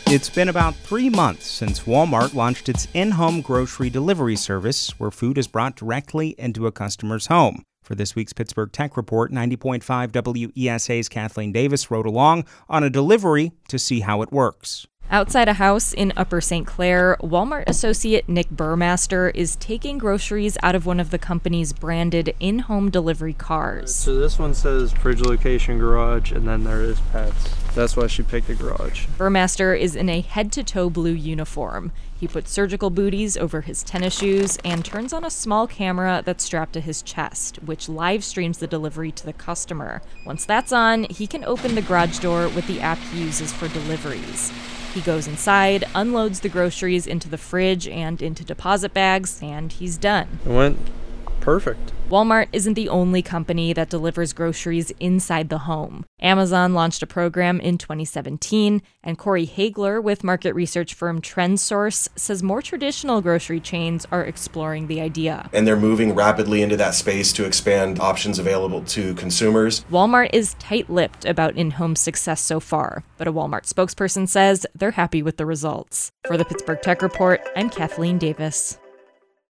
It's been about 3 months since Walmart launched its in-home grocery delivery service, where food is brought directly into a customer's home. For this week's Pittsburgh Tech Report, 90.5 WESA's Kathleen Davis rode along on a delivery to see how it works. Outside a house in Upper St. Clair, Walmart associate Nick Burmaster is taking groceries out of one of the company's branded in-home delivery cars. So this one says fridge location garage, and then there is pets. That's why she picked the garage. Burmaster is in a head-to-toe blue uniform. He puts surgical booties over his tennis shoes and turns on a small camera that's strapped to his chest, which live streams the delivery to the customer. Once that's on, he can open the garage door with the app he uses for deliveries. He goes inside, unloads the groceries into the fridge and into deposit bags, and he's done. It went perfect. Walmart isn't the only company that delivers groceries inside the home. Amazon launched a program in 2017, and Corey Hagler with market research firm TrendSource says more traditional grocery chains are exploring the idea. And they're moving rapidly into that space to expand options available to consumers. Walmart is tight-lipped about in-home success so far, but a Walmart spokesperson says they're happy with the results. For the Pittsburgh Tech Report, I'm Kathleen Davis.